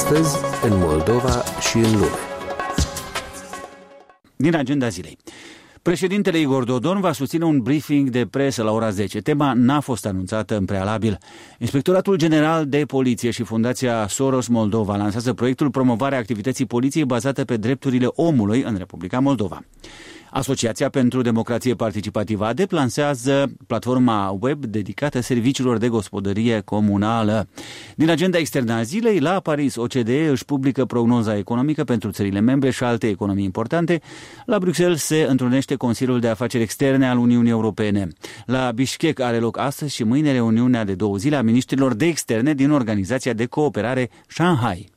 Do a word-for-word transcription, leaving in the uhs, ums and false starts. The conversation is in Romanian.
Astăzi, în Moldova și în lume. Din agenda zilei. Președintele Igor Dodon va susține un briefing de presă la ora zece. Tema n-a fost anunțată în prealabil. Inspectoratul General de Poliție și Fundația Soros Moldova lansează proiectul Promovarea activității poliției bazată pe drepturile omului în Republica Moldova. Asociația pentru Democrație Participativă A D E P lansează platforma web dedicată serviciilor de gospodărie comunală. Din agenda externă a zilei, la Paris, O C D E își publică prognoza economică pentru țările membre și alte economii importante. La Bruxelles se întrunește Consiliul de Afaceri Externe al Uniunii Europene. La Bishkek are loc astăzi și mâine reuniunea de două zile a miniștrilor de externe din Organizația de Cooperare Shanghai.